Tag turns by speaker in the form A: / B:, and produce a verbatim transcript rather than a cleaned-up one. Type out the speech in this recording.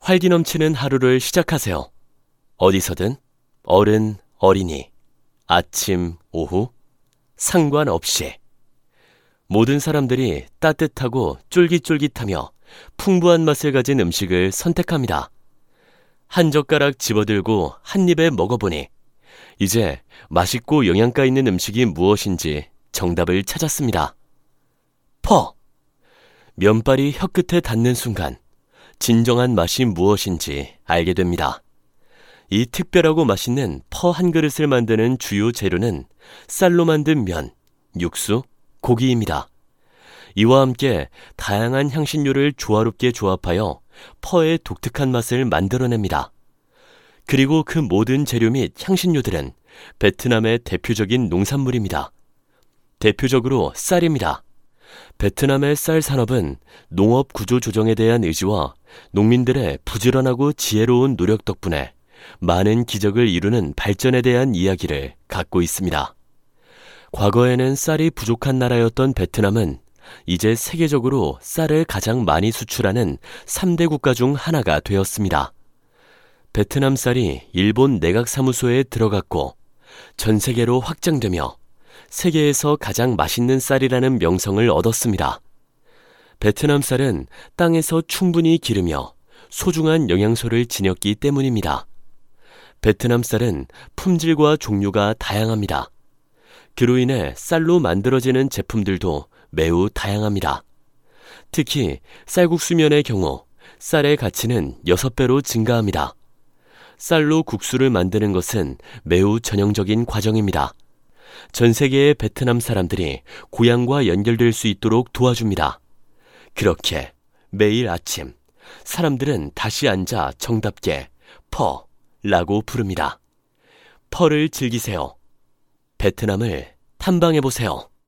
A: 활기 넘치는 하루를 시작하세요. 어디서든, 어른, 어린이, 아침, 오후, 상관없이. 모든 사람들이 따뜻하고 쫄깃쫄깃하며 풍부한 맛을 가진 음식을 선택합니다. 한 젓가락 집어들고 한 입에 먹어보니 이제 맛있고 영양가 있는 음식이 무엇인지 정답을 찾았습니다. 퍼! 면발이 혀끝에 닿는 순간 진정한 맛이 무엇인지 알게 됩니다. 이 특별하고 맛있는 퍼 한 그릇을 만드는 주요 재료는 쌀로 만든 면, 육수, 고기입니다. 이와 함께 다양한 향신료를 조화롭게 조합하여 퍼의 독특한 맛을 만들어냅니다. 그리고 그 모든 재료 및 향신료들은 베트남의 대표적인 농산물입니다. 대표적으로 쌀입니다. 베트남의 쌀 산업은 농업 구조 조정에 대한 의지와 농민들의 부지런하고 지혜로운 노력 덕분에 많은 기적을 이루는 발전에 대한 이야기를 갖고 있습니다. 과거에는 쌀이 부족한 나라였던 베트남은 이제 세계적으로 쌀을 가장 많이 수출하는 삼 대 국가 중 하나가 되었습니다. 베트남 쌀이 일본 내각사무소에 들어갔고 전 세계로 확장되며 세계에서 가장 맛있는 쌀이라는 명성을 얻었습니다. 베트남 쌀은 땅에서 충분히 기르며 소중한 영양소를 지녔기 때문입니다. 베트남 쌀은 품질과 종류가 다양합니다. 그로 인해 쌀로 만들어지는 제품들도 매우 다양합니다. 특히 쌀국수면의 경우 쌀의 가치는 여섯 배로 증가합니다. 쌀로 국수를 만드는 것은 매우 전형적인 과정입니다. 전 세계의 베트남 사람들이 고향과 연결될 수 있도록 도와줍니다. 그렇게 매일 아침 사람들은 다시 앉아 정답게 퍼라고 부릅니다. 퍼를 즐기세요. 베트남을 탐방해보세요.